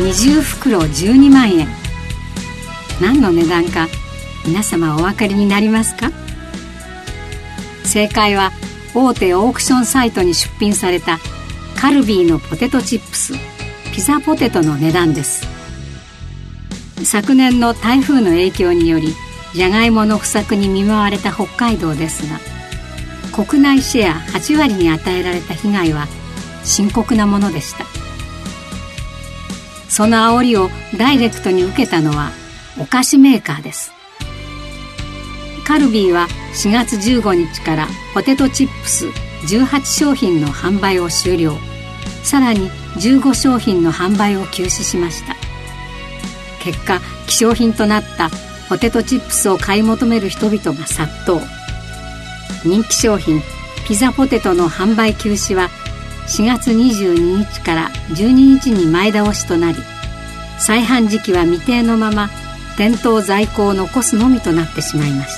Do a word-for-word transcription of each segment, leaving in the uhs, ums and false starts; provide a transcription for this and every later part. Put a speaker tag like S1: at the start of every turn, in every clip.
S1: にじゅうふくろじゅうにまんえん。何の値段か皆様お分かりになりますか？正解は大手オークションサイトに出品されたカルビーのポテトチップスピザポテトの値段です。昨年の台風の影響によりじゃがいもの不作に見舞われた北海道ですが、国内シェアはちわりに与えられた被害は深刻なものでした。その煽りをダイレクトに受けたのはお菓子メーカーです。カルビーはしがつじゅうごにちからポテトチップスじゅうはちしょうひんの販売を終了。さらにじゅうごしょうひんの販売を休止しました。結果、希少品となったポテトチップスを買い求める人々が殺到。人気商品ピザポテトの販売休止はしがつにじゅうににちからじゅうににちに前倒しとなり、再販時期は未定のまま店頭在庫を残すのみとなってしまいました。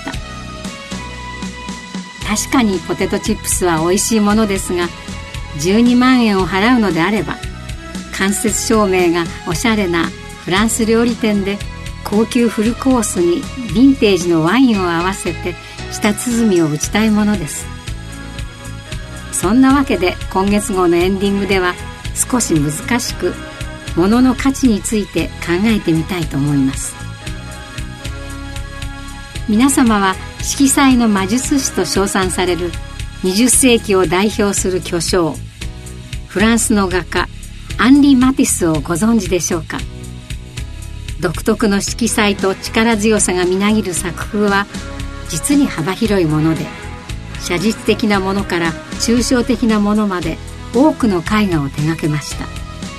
S1: 確かにポテトチップスは美味しいものですが、じゅうにまんえんを払うのであれば、間接照明がおしゃれなフランス料理店で高級フルコースにヴィンテージのワインを合わせて舌鼓を打ちたいものです。そんなわけで今月号のエンディングでは少し難しく物の価値について考えてみたいと思います。皆様は色彩の魔術師と称賛されるにじゅっせいきを代表する巨匠フランスの画家アンリ・マティスをご存知でしょうか？独特の色彩と力強さがみなぎる作風は実に幅広いもので、写実的なものから抽象的なものまで多くの絵画を手掛けました。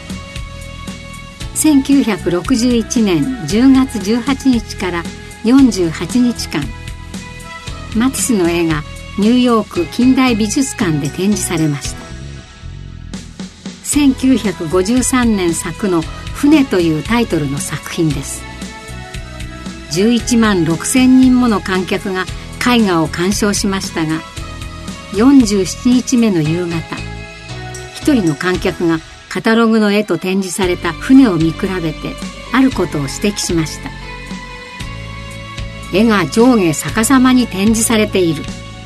S1: せんきゅうひゃくろくじゅういちねんじゅうがつじゅうはちにちからよんじゅうはちにちかん、マティスの絵がニューヨーク近代美術館で展示されました。せんきゅうひゃくごじゅうさんねん作の船というタイトルの作品です。じゅういちまんろくせんにんもの観客が絵画を鑑賞しましたが、よんじゅうしちにちめの夕方、一人の観客がカタログの絵と展示された船を見比べてあることを指摘しました。絵が上下逆さまに展示されている。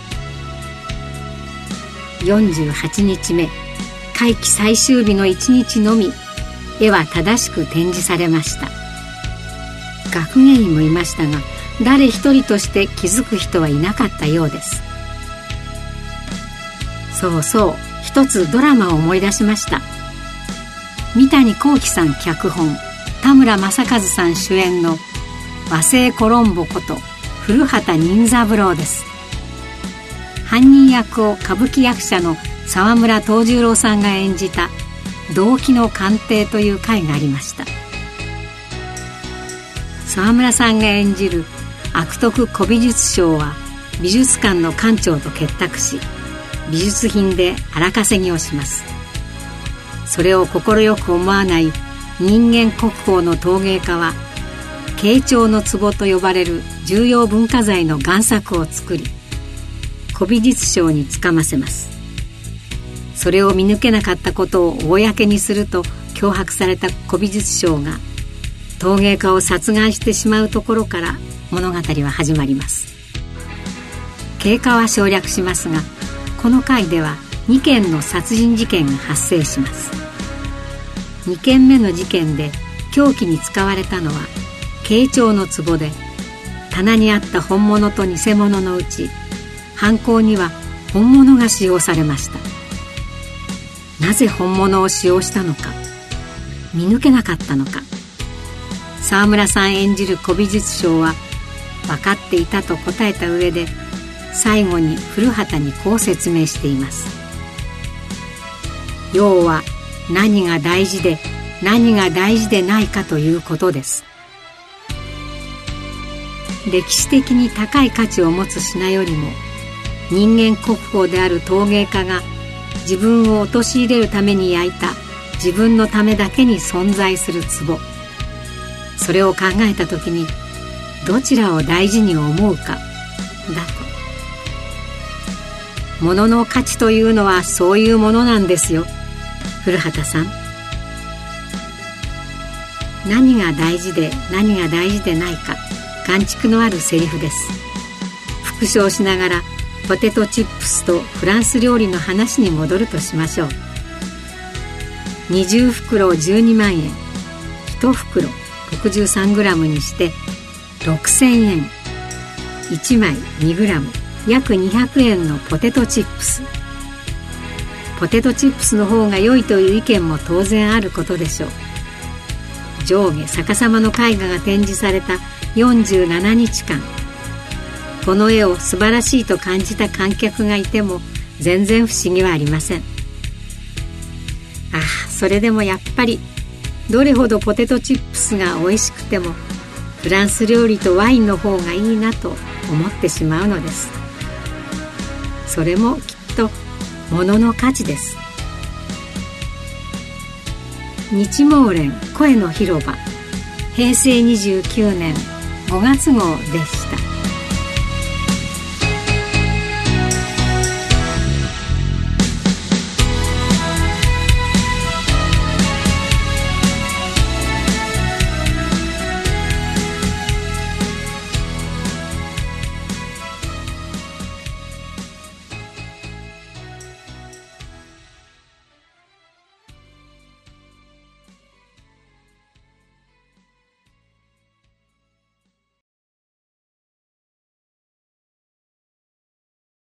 S1: よんじゅうはちにちめ、会期最終日のいちにちのみ絵は正しく展示されました。学芸員もいましたが、誰一人として気づく人はいなかったようです。そうそう、一つドラマを思い出しました。三谷幸喜さん脚本、田村正和さん主演の和製コロンボこと古畑任三郎です。犯人役を歌舞伎役者の沢村藤十郎さんが演じた動機の鑑定という回がありました。沢村さんが演じる悪徳古美術商は美術館の館長と結託し、美術品で荒稼ぎをします。それを快く思わない人間国宝の陶芸家は、慶長の壺と呼ばれる重要文化財の贋作を作り、古美術商につかませます。それを見抜けなかったことを公にすると脅迫された古美術商が陶芸家を殺害してしまうところから物語は始まります。経過は省略しますが、この回ではにけんの殺人事件が発生します。にけんめの事件で凶器に使われたのは慶長の壺で、棚にあった本物と偽物のうち犯行には本物が使用されました。なぜ本物を使用したのか、見抜けなかったのか。沢村さん演じる古美術商は分かっていたと答えた上で、最後に古畑にこう説明しています。要は何が大事で何が大事でないかということです。歴史的に高い価値を持つ品よりも、人間国宝である陶芸家が自分を陥れるために焼いた自分のためだけに存在する壺、それを考えたときにどちらを大事に思うかだと。物の価値というのはそういうものなんですよ、古畑さん。 何が大事で何が大事でないか眼蓄のあるセリフです。復唱しながらポテトチップスとフランス料理の話に戻るとしましょう。にじゅうふくろじゅうにまんえん、いちふくろ ろくじゅうさんグラム にしてろくせんえん、いちまい にグラム 約にひゃくえんのポテトチップス。ポテトチップスの方が良いという意見も当然あることでしょう。上下逆さまの絵画が展示されたよんじゅうななにちかん、この絵を素晴らしいと感じた観客がいても全然不思議はありません。ああ、それでもやっぱりどれほどポテトチップスが美味しくてもフランス料理とワインの方がいいなと思ってしまうのです。それもきっと物の価値です。日毛連声の広場、へいせいにじゅうきゅうねんごがつごうでした。